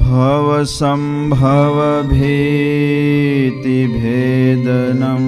भवसम्भवभीतिभेदनं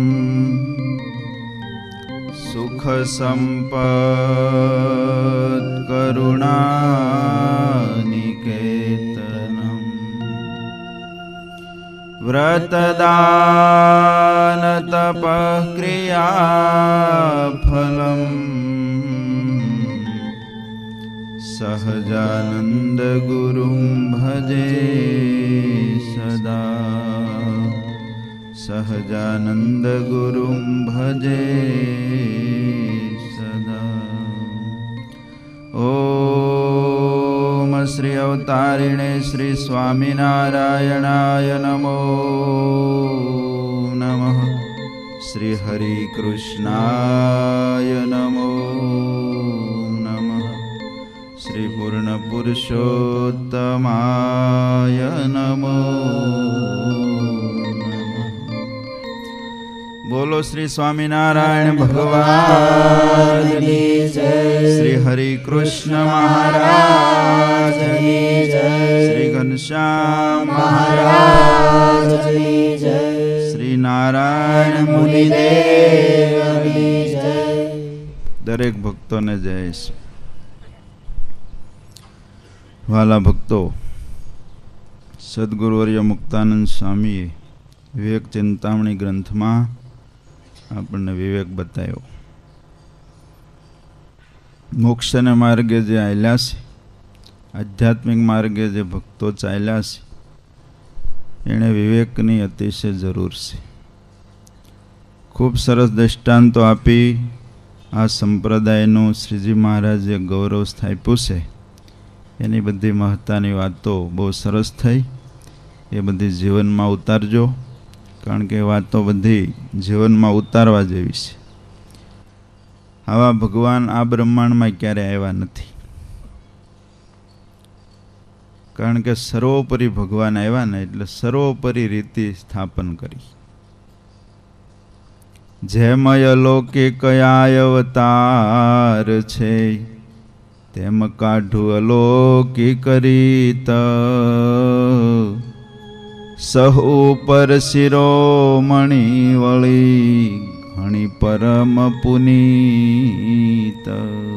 सुखसम्पत्करुणानिकेतनं व्रतदानतपक्रियाफलम् सहजानंद गुरुं भजे सदा सहजानंद गुरुं भजे सदा। ओम श्री अवतारिणे श्री स्वामिनारायणाय नमो नमः। श्री हरि कृष्णाय नमो नमः। श्री पूर्ण पुरुषोत्तमाय नमो नमः। बोलो श्री स्वामिनारायण भगवान की जय। श्री हरि कृष्ण महाराज की जय। श्री घनश्याम महाराज की जय। श्री नारायण मुनिदेव की जय। दरेक भक्तों ने जय। वाला भक्तो, सद्गुरुवर्य मुक्तानंद स्वामीए विवेक चिंतामणी ग्रंथ में आपने विवेक बतायो। मोक्ष ने मार्गे जे आयला छे, आध्यात्मिक मार्गे जे भक्तो चाल्या छे, एने विवेकनी अतिशय जरूर छे। खूब सरस दृष्टांतो आपी आ संप्रदायनु श्रीजी महाराजे गौरव स्थाप्युं छे। एनी बधी महत्तानी वातो बहुत सरस थई। ए बधी जीवन में उतारजो, कारण के वातो बधी जीवन में उतारवा जेवी छे। आवा भगवान आ ब्रह्मांड में क्यारे आव्या नथी, कारण के सर्वोपरि भगवान आव्या ने एटले सर्वोपरि रीति स्थापन करी। जेमय अलौकिक अवतार छे, तेम काढू अलौकिक रीत। सहु पर शिरोमणि वळी, घणी परम पुनीत।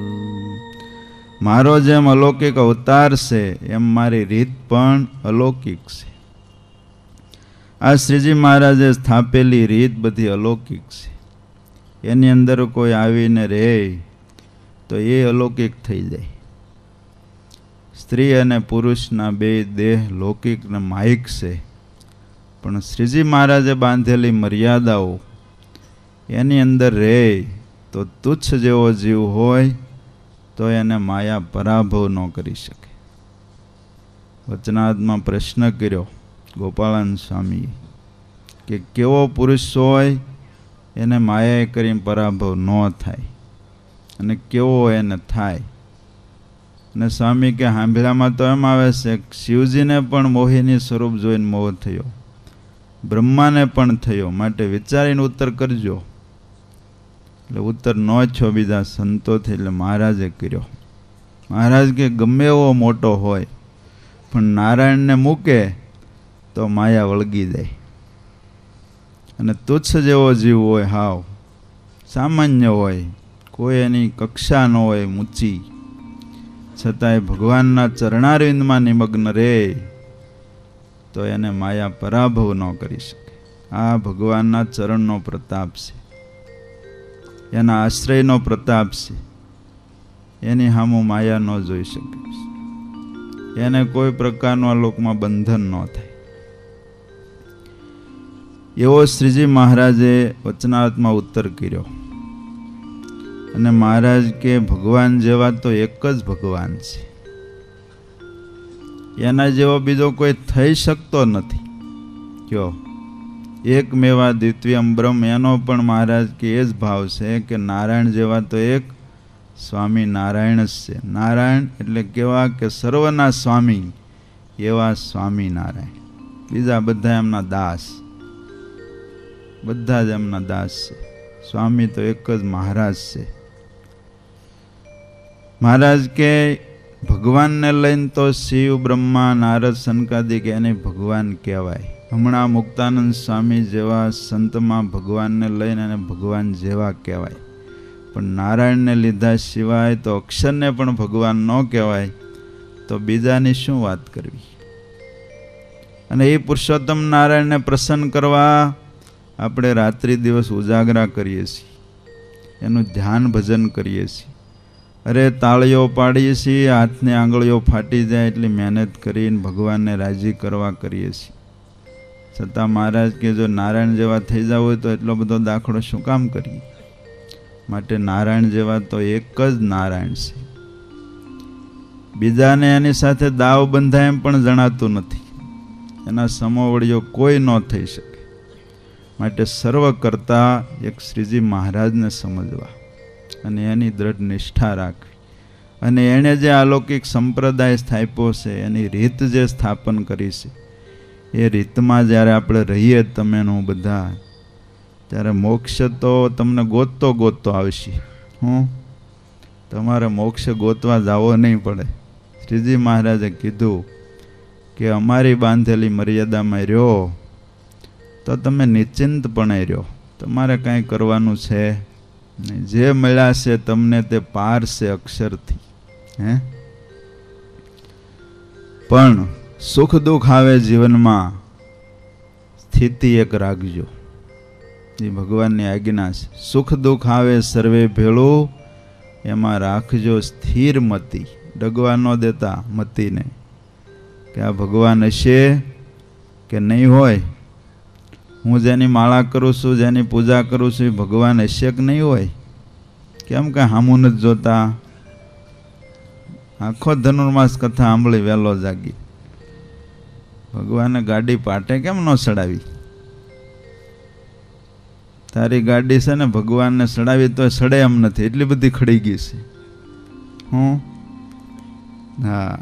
मारो जेम अलौकिक अवतार से, एम मारी रीत पण अलौकिक छे। आ श्रीजी महाराजे स्थापेली रीत बधी अलौकिक छे। एनी अंदर कोई आवीने रे तो ये अलौकिक थई जाए। स्त्री अने पुरुषना बे देह लौकिक ने मायिक से, पण श्रीजी महाराजे बांधेली मर्यादाओ एनी अंदर रे तो तुच्छ जेवो जीव होय तो एने माया पराभव न करी शके। वचनाद में प्रश्न कर्यो गोपालानंद स्वामी के केवो पुरुष होय एने मायाए करी पराभव न थाय अने केवो एने थाय। ने स्वामी के हांभळामां तो एम आवे छे शिवजी ने पण मोहिनी स्वरूप जोईने मोह थयो, ब्रह्मा ने पण थयो, माटे विचारीने उत्तर करजो। એટલે उत्तर न छो बीजा संतो थी એટલે महाराजे कर्यो। महाराज के गमे एवो मोटो होय पण नारायण ने मूके तो माया वळगी जाय। अने तुच्छ जेवो जीव होय, हाव सामान्य होय, कोई एनी कक्षा न होय ऊंची, छतांय भगवानना चरणारविंदमां निमग्न रे तो एने माया पराभव न करी शके। आ भगवानना चरणनो प्रताप छे, एना आश्रयनो प्रताप छे। एनी हामु माया न जोई शके, एने कोई प्रकारनो आ लोकमां बंधन न थाय। एवो श्रीजी महाराजे वचनावतमां उत्तर कर्यो। अने महाराज के भगवान जेवा तो एक ज भगवान छे, एना जेवो बीजो कोई थई शकतो नथी। क्यो एक मेवा द्वितीयम ब्रह्म, एनो पण महाराज के एज भाव छे कि नारायण जेवा तो एक स्वामी नारायण ज छे। नारायण एटले केवा के सर्वना स्वामी, एवा स्वामी नारायण। बीजा बधा एमना दास, बधा ज एमना दास छे। स्वामी तो एक ज महाराज छे। महाराज के ભગવાનને લઈને તો શિવ બ્રહ્મા નારદ સનકાદિક એને ભગવાન કહેવાય. હમણાં મુક્તાનંદ સ્વામી જેવા સંતમાં ભગવાનને લઈને એને ભગવાન જેવા કહેવાય. પણ નારાયણને લીધા સિવાય તો અક્ષરને પણ ભગવાન ન કહેવાય, તો બીજાની શું વાત કરવી. અને એ પુરુષોત્તમ નારાયણને પ્રસન્ન કરવા આપણે રાત્રિ દિવસ ઉજાગરા કરીએ છીએ, એનું ધ્યાન ભજન કરીએ છીએ. અરે તાળીઓ પાડીએ છીએ, હાથની આંગળીઓ ફાટી જાય એટલી મહેનત કરીને ભગવાનને રાજી કરવા કરીએ છીએ. છતાં મહારાજ કે જો નારાયણ જેવા થઈ જાવ હોય તો એટલો બધો દાખલો શું કામ કરીએ. માટે નારાયણ જેવા તો એક જ નારાયણ છે. બીજાને એની સાથે દાવ બંધાય એમ પણ જણાતું નથી. એના સમોવડીઓ કોઈ ન થઈ શકે. માટે સર્વ કરતા એક શ્રીજી મહારાજને સમજવા અને એની દ્રઢ નિષ્ઠા રાખવી. અને એણે જે અલૌકિક સંપ્રદાય સ્થાપ્યો છે, એની રીત જે સ્થાપન કરી છે, એ રીતમાં જ્યારે આપણે રહીએ તમે હું બધા, ત્યારે મોક્ષ તો તમને ગોતતો આવશે. તમારે મોક્ષ ગોતવા જવો નહીં પડે. શ્રીજી મહારાજે કીધું કે અમારી બાંધેલી મર્યાદામાં રહ્યો તો તમે નિશ્ચિંતપણે રહ્યો, તમારે કાંઈ કરવાનું છે નહીં. જે મળ્યા છે તમને તે પાર છે અક્ષરથી. પણ સુખ દુઃખ આવે જીવનમાં, સ્થિતિ એક રાખજો. એ ભગવાનની આજ્ઞા છે. સુખ દુઃખ આવે સર્વે ભેળું, એમાં રાખજો સ્થિર મતિ. ડગવા ન દેતા મતિને કે આ ભગવાન હશે કે નહીં હોય. હું જેની માળા કરું છું, જેની પૂજા કરું છું, એ ભગવાન હશે કે નહીં હોય. કેમ કે હામું નથી જોતા. આખો ધનુર્માસ કથા સાંભળી વહેલો જાગી. ભગવાને ગાડી પાટે કેમ ન ચડાવી? તારી ગાડી છે ને ભગવાનને ચડાવી તો સડે એમ નથી, એટલી બધી ખડી ગઈ છે. હા,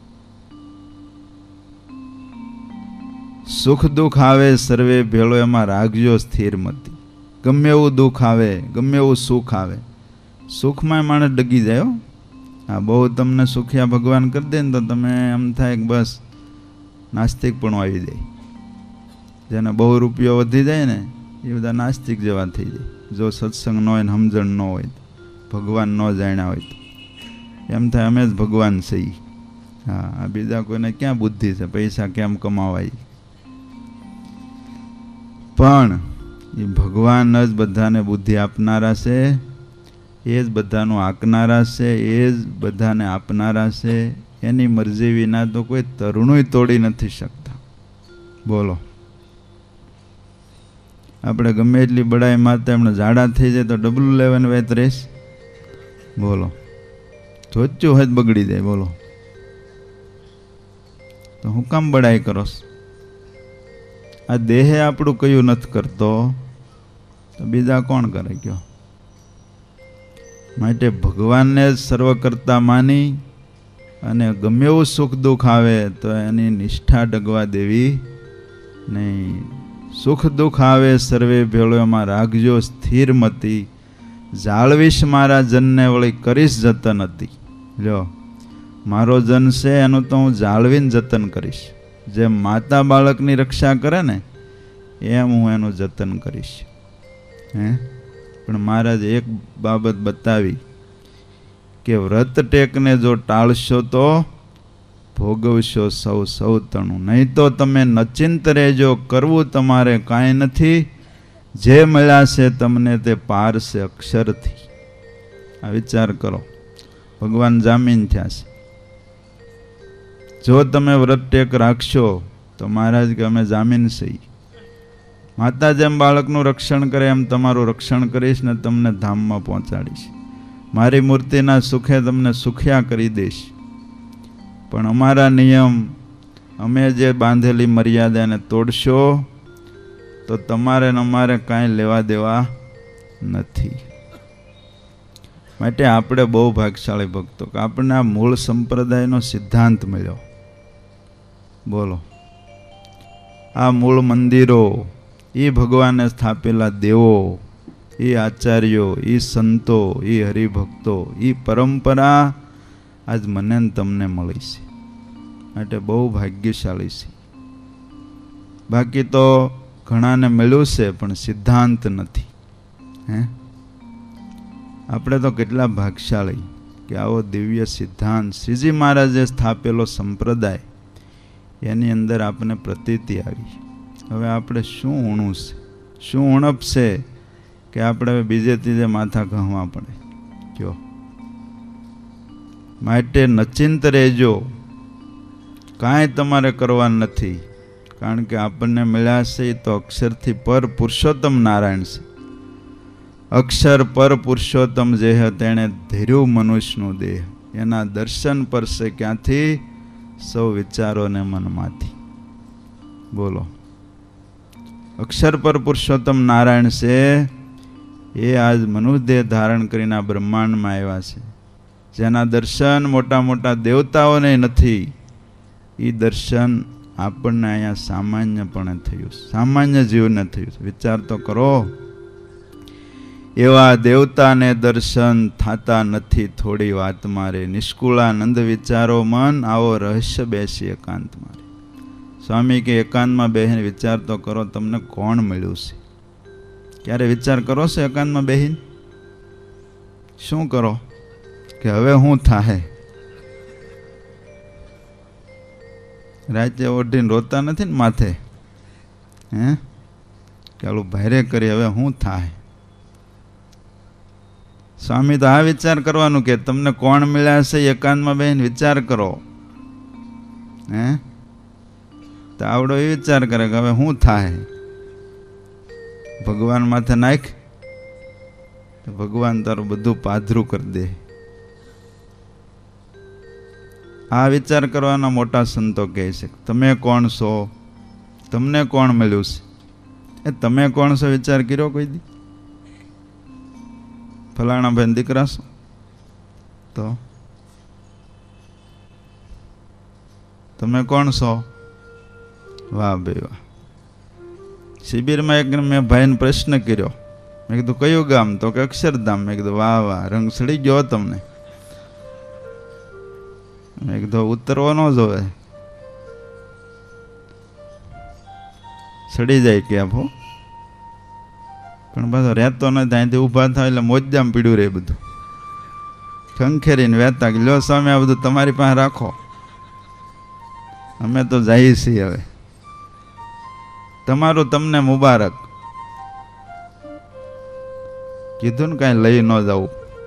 સુખ દુઃખ આવે સર્વે ભેળો, એમાં રાખજો સ્થિર મતિ. ગમે એવું દુઃખ આવે, ગમે એવું સુખ આવે, સુખમાં માણસ ડગી જાય. હા, બહુ તમને સુખિયા ભગવાન કરી દે ને તો તમે એમ થાય કે બસ નાસ્તિક પણ આવી જાય. જેને બહુ રૂપિયો વધી જાય ને એ બધા નાસ્તિક જેવા થઈ જાય. જો સત્સંગ ન હોય ને સમજણ ન હોય, ભગવાન ન જાણ્યા હોય તો એમ થાય અમે જ ભગવાન છીએ. હા, આ બીજા કોઈને ક્યાં બુદ્ધિ છે, પૈસા કેમ કમાવાય. પણ એ ભગવાન જ બધાને બુદ્ધિ આપનારા છે, એ જ બધાનું આંકનારા છે, એ જ બધાને આપનારા છે. એની મરજી વિના તો કોઈ તરુણું તોડી નથી શકતા. બોલો, આપણે ગમે એટલી બડાઈ મારતા એમને ઝાડા થઈ જાય તો ડબલું લેવાની વાત રહેશ. બોલો, ધોચ્યું હોય બગડી જાય. બોલો, તો હું કામ બડાઈ કરો? આ દેહે આપણું કયું નથી કરતો તો બીજા કોણ કરે કયો? માટે ભગવાનને જ સર્વ કરતા માની અને ગમે એવું સુખ દુઃખ આવે તો એની નિષ્ઠા ડગવા દેવી નહીં. સુખ દુઃખ આવે સર્વે ભેળો, એમાં રાખજો સ્થિર મતિ. જાળવીશ મારા જનને વળી કરીશ જતન હતી. લ્યો, મારો જન છે એનું તો હું જાળવીને જતન કરીશ. જેમ માતા બાળકની રક્ષા કરે ને એમ હું એનું જતન કરીશ. પણ મહારાજ એક બાબત બતાવી કે વ્રત ટેકને જો ટાળશો તો ભોગવશો સૌ તણું. નહીં તો તમે નચિંત રહેજો, કરવું તમારે કાંઈ નથી. જે મળ્યા છે તમને તે પાર છે અક્ષરથી. આ વિચાર કરો, ભગવાન જામીન થયા છે. જો તમે વ્રત ટેક રાખશો તો મહારાજ કે અમે જામીન છીએ. માતા જેમ બાળકનું રક્ષણ કરે એમ તમારું રક્ષણ કરીશ ને તમને ધામમાં પહોંચાડીશ. મારી મૂર્તિના સુખે તમને સુખ્યા કરી દઈશ. પણ અમારા નિયમ, અમે જે બાંધેલી મર્યાદાને તોડશો તો તમારે ને અમારે કાંઈ લેવા દેવા નથી. માટે આપણે બહુ ભાગ્યશાળી ભક્તો કે આપણને આ મૂળ સંપ્રદાયનો સિદ્ધાંત મળ્યો. બોલો, આ મૂળ મંદિરો, એ ભગવાને સ્થાપેલા દેવો, એ આચાર્યો, એ સંતો, એ હરિભક્તો, એ પરંપરા આજ મને ને તમને મળી છે. માટે બહુ ભાગ્યશાળી છે. બાકી તો ઘણાને મળ્યું છે પણ સિદ્ધાંત નથી. હે, આપણે તો કેટલા ભાગ્યશાળી કે આવો દિવ્ય સિદ્ધાંત શ્રીજી મહારાજે સ્થાપેલો સંપ્રદાય એની અંદર આપણને પ્રતીતિ આવી. હવે આપણે શું ઊણું છે, શું ઉણપ છે કે આપણે બીજે ત્રીજે માથા ઘહવા પડે? કયો? માટે નચિંત રહેજો, કાંઈ તમારે કરવા નથી. કારણ કે આપણને મળ્યા છે એ તો અક્ષરથી પર પુરુષોત્તમ નારાયણ છે. અક્ષર પર પુરુષોત્તમ જેહ તેણે ધીર્યું મનુષ્યનું દેહ. એના દર્શન પર છે ક્યાંથી? સૌ વિચારોને મનમાંથી. બોલો, અક્ષર પર પુરુષોત્તમ નારાયણ છે એ આજ મનુષ્ય દેહ ધારણ કરીને આ બ્રહ્માંડમાં આવ્યા છે. જેના દર્શન મોટા મોટા દેવતાઓને નથી, એ દર્શન આપણને અહીંયા સામાન્યપણે થયું, સામાન્ય જીવને થયું. વિચાર તો કરો, એવા દેવતાને દર્શન થતા નથી થોડી વાત મારે. નિષ્કુળાનંદ વિચારો મન, આવો રહસ્ય બેસી એકાંત મારે. સ્વામી કે એકાંતમાં બેહીને વિચાર તો કરો, તમને કોણ મળ્યું છે? ક્યારે વિચાર કરો છો એકાંતમાં બેહીને? શું કરો કે હવે હું થાહે? રાતે ઓઢીને રોતા નથી ને માથે? હે, ચાલો ભારે કરી, હવે હું થાય? સ્વામી તો આ વિચાર કરવાનું કે તમને કોણ મળ્યા છે એકાંતમાં બેહીને વિચાર કરો. હે, તો આવડો એ વિચાર કરે કે હવે હું થાય? ભગવાન માથે નાખ તો ભગવાન તારું બધું પાધરું કરી દે. આ વિચાર કરવાના મોટા સંતો કહે છે તમે કોણ છો, તમને કોણ મળ્યું છે? એ તમે કોણ છો વિચાર કર્યો કોઈ દી? ફલાણા ભાઈ દીકરા છો તો તમે કોણ છો? વાહ ભાઈ વાહ. શિબિરમાં એક મેં ભાઈને પ્રશ્ન કર્યો, મેં કીધું કયું ગામ? તો કે અક્ષરધામ. મેં કીધું વાહ વાહ, રંગ સડી ગયો તમને. મેં કીધું ઉતરવો ન જોવે, સડી જાય કે આપો. પણ પાછો રહેતો નથી, અહીંથી ઊભા થાય એટલે મોજામ પીડ્યું રહે બધું. ખંખેરીને વહેતા કે લ્યો સ્વામી આ બધું તમારી પાસે રાખો, અમે તો જઈએ છીએ હવે, તમારું તમને મુબારક. કીધું ને કાંઈ લઈ ન જવું,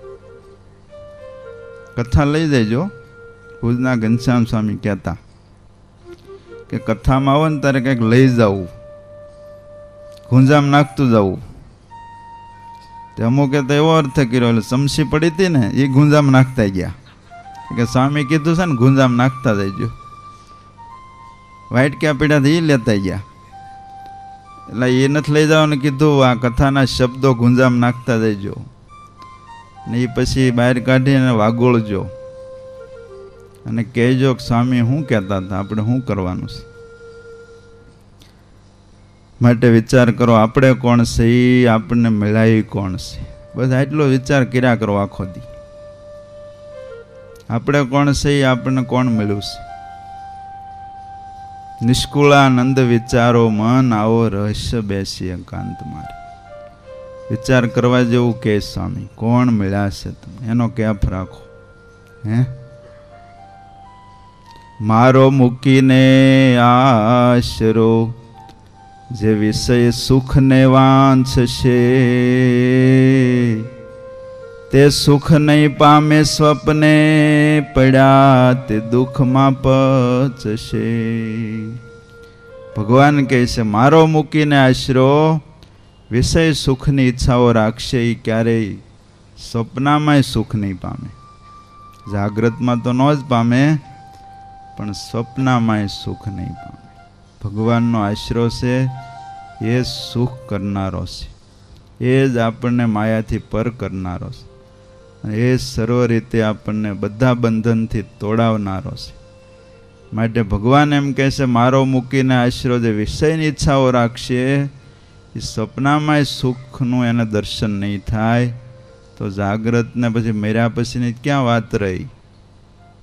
કથા લઈ જઈજો. ભુજના ઘનશ્યામ સ્વામી કહેતા કે કથામાં આવો ને ત્યારે કંઈક લઈ જવું, ગુંજામ નાખતું જવું. તે અમુકે તો એવો અર્થ કર્યો, એટલે સમસી પડી હતી ને એ ગુંજામ નાખતા ગયા કે સ્વામી કીધું છે ને ગુંજામ નાખતા જઈજો. વાઇટ ક્યાં પીડા એ લેતા ગયા, એટલે એ નથી લઈ જવાનું કીધું, આ કથાના શબ્દો ગુંજામ નાખતા જઈજો ને એ પછી બહાર કાઢીને વાગોળજો અને કહેજો કે સ્વામી શું કહેતા હતા, આપણે શું કરવાનું છે. માટે વિચાર કરો આપણે કોણ છે, એ આપણને મળાય કોણ છે. બસ આટલો વિચાર કર્યા કરો આખો દી. આપણે કોણ છે, એ આપણને કોણ મળ્યું છે. નિષ્કુળાનંદ વિચારો મન, આવો રહસ્ય બેસી એકાંત મારે. વિચાર કરવા જેવું કે સ્વામી કોણ મળ્યા છે તમે, એનો કેફ રાખો. હે, મારો મૂકીને આશરો જે વિષય સુખને વાંછશે, તે સુખ નહીં પામે સ્વપ્ને પડ્યા, તે દુઃખમાં પચશે. ભગવાન કહે છે મારો મૂકીને આશરો વિષય સુખની ઈચ્છાઓ રાખશે, એ ક્યારેય સ્વપ્નમાં સુખ નહીં પામે. જાગ્રતમાં તો ન જ પામે, પણ સ્વપ્નમાં સુખ નહીં પામે. ભગવાનનો આશરો છે એ સુખ કરનારો છે, એ જ આપણને માયાથી પર કરનારો છે, એ સર્વ રીતે આપણને બધા બંધનથી તોડાવનારો છે. માટે ભગવાન એમ કહે છે મારો મૂકીને આશરો જે વિષયની ઈચ્છાઓ રાખશે, એ સપનામાં સુખનું એને દર્શન નહીં થાય, તો જાગ્રતને પછી મર્યા પછીની ક્યાં વાત રહી?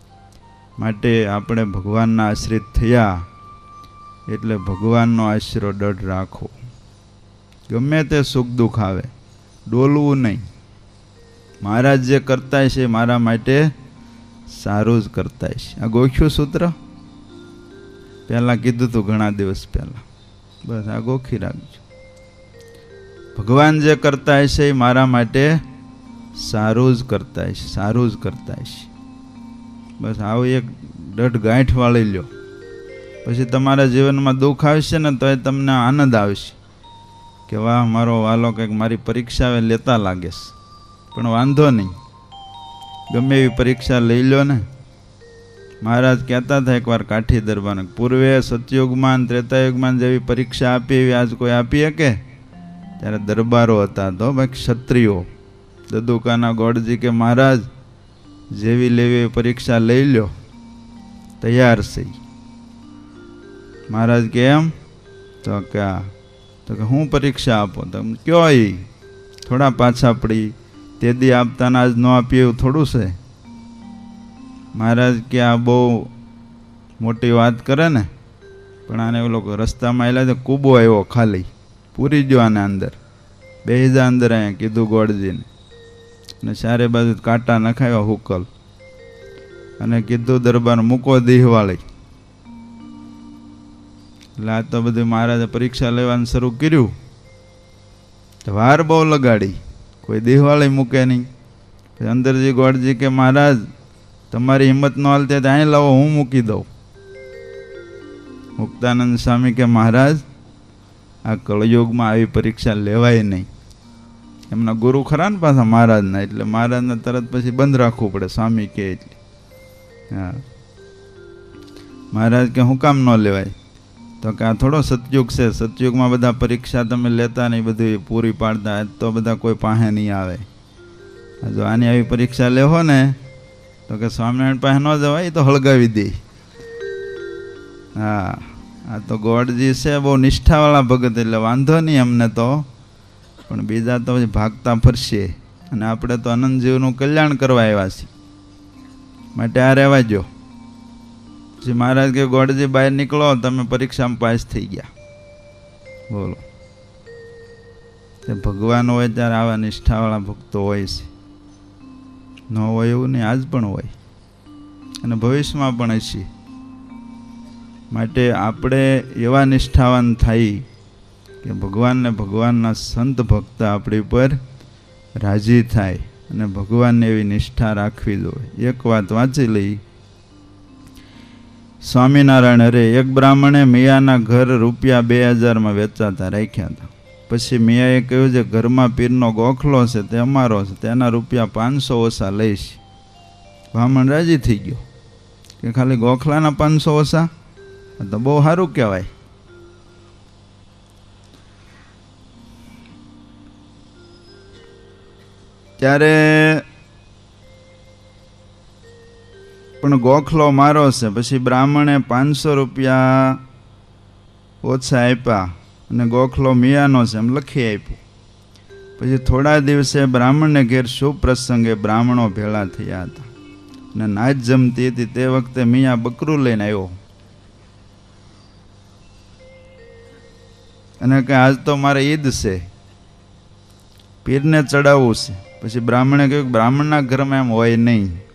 માટે આપણે ભગવાનના આશ્રિત થયા એટલે ભગવાનનો આશરો દઢ રાખો. ગમે તે સુખ દુઃખ આવે ડોલવું નહીં. મહારાજ જે કરતા છે મારા માટે સારું જ કરતા છે. આ ગોખ્યું સૂત્ર પહેલાં કીધું હતું ઘણા દિવસ પહેલાં. બસ આ ગોખી રાખજો. ભગવાન જે કરતા હશે એ મારા માટે સારું જ કરતા હશે, સારું જ કરતા હશે. બસ આવું એક દઢ ગાંઠ વાળી લ્યો. પછી તમારા જીવનમાં દુઃખ આવશે ને તો એ તમને આનંદ આવશે કે વાહ મારો વાલો કંઈક મારી પરીક્ષા હવે લેતા લાગે છે. પણ વાંધો નહીં, ગમે એવી પરીક્ષા લઈ લો ને. મહારાજ કહેતા હતા એકવાર કાઠી દરબારને, પૂર્વે સતયુગમાં ત્રેતાયુગમાં જેવી પરીક્ષા આપી એવી આજ કોઈ આપી શકે? ત્યારે દરબારો હતા તો ભાઈ ક્ષત્રિયો. દદુકાના ગોળજી કે મહારાજ જેવી લેવી પરીક્ષા લઈ લો, તૈયાર છે. મહારાજ કે એમ? તો કે હું પરીક્ષા આપો? તો કયો એ થોડા પાછા પડી તે દી આપતાના આજ ન આપીએ એવું થોડું છે? મહારાજ કે આ બહુ મોટી વાત કરે ને, પણ આને ઓલો રસ્તામાં આવેલા તો કૂબો આવ્યો ખાલી, પૂરી ગયો આને અંદર. બેહીજા અંદર અહીંયા કીધું ગોળજીને, અને ચારે બાજુ કાંટા નખાવ્યા હુકલ, અને કીધું દરબાર મૂકો દીહવાળી. એટલે આ તો બધું મહારાજે પરીક્ષા લેવાનું શરૂ કર્યું. વાર બહુ લગાડી, કોઈ દીહવાળી મૂકે નહીં. પછી અંદરજી ગોળજી કે મહારાજ તમારી હિંમત ન હાલતી તો અહીં લાવો, હું મૂકી દઉં. મુક્તાનંદ સ્વામી કે મહારાજ આ કળયુગમાં આવી પરીક્ષા લેવાય નહીં. એમના ગુરુ ખરા ને પાછા મહારાજના, એટલે મહારાજને તરત પછી બંધ રાખવું પડે સ્વામી કે એટલે. હા, મહારાજ કે હું કામ ન લેવાય? તો કે આ થોડો સતયુગ છે, સતયુગમાં બધા પરીક્ષા તમે લેતા નહીં, બધી પૂરી પાડતા, તો બધા કોઈ પાસે નહીં આવે. જો આની આવી પરીક્ષા લેવો ને તો કે સ્વામિનારાયણ પાસે ન જવાય, તો હળગાવી દે. હા, આ તો ગોળજી છે બહુ નિષ્ઠાવાળા ભગત, એટલે વાંધો નહીં અમને તો, પણ બીજા તો ભાગતા ફરશે, અને આપણે તો અનંત જીવનું કલ્યાણ કરવા આવ્યા છીએ, માટે આ રહેવા જો. પછી મહારાજ કે ગોળજી બહાર નીકળો, તમે પરીક્ષામાં પાસ થઈ ગયા. બોલો, તે ભગવાન હોય ત્યારે આવા નિષ્ઠાવાળા ભક્તો હોય છે. ન હોય એવું નહીં, આજ પણ હોય અને ભવિષ્યમાં પણ હશે. માટે આપણે એવા નિષ્ઠાવાન થાય કે ભગવાનને ભગવાનના સંત ભક્ત આપણી પર રાજી થાય, અને ભગવાનને એવી નિષ્ઠા રાખવી જોઈએ. એક વાત વાંચી લઈ. સ્વામિનારાયણ હરે, એક બ્રાહ્મણે મિયાના ઘર રૂપિયા 2000 વેચાતા રાખ્યા હતા. પછી મિયાએ કહ્યું છે ઘરમાં પીરનો ગોખલો છે તે અમારો છે, તેના રૂપિયા 500 ઓછા લઈશ. બ્રાહ્મણ રાજી થઈ ગયો કે ખાલી ગોખલાના 500 ઓછા, તો બહુ સારું કહેવાય. ત્યારે પણ ગોખલો મારો છે. પછી બ્રાહ્મણે 500 રૂપિયા ઓછા આપ્યા અને ગોખલો મિયાનો છે એમ લખી આપ્યું. પછી થોડા દિવસે બ્રાહ્મણને ઘેર શુભ પ્રસંગે બ્રાહ્મણો ભેળા થયા હતા અને નાચ જમતી હતી. તે વખતે મિયા બકરું લઈને આવ્યો અને કે આજ તો મારે ઈદ છે, પીરને ચડાવવું છે. પછી બ્રાહ્મણે કહ્યું બ્રાહ્મણના ઘરમાં એમ હોય નહીં,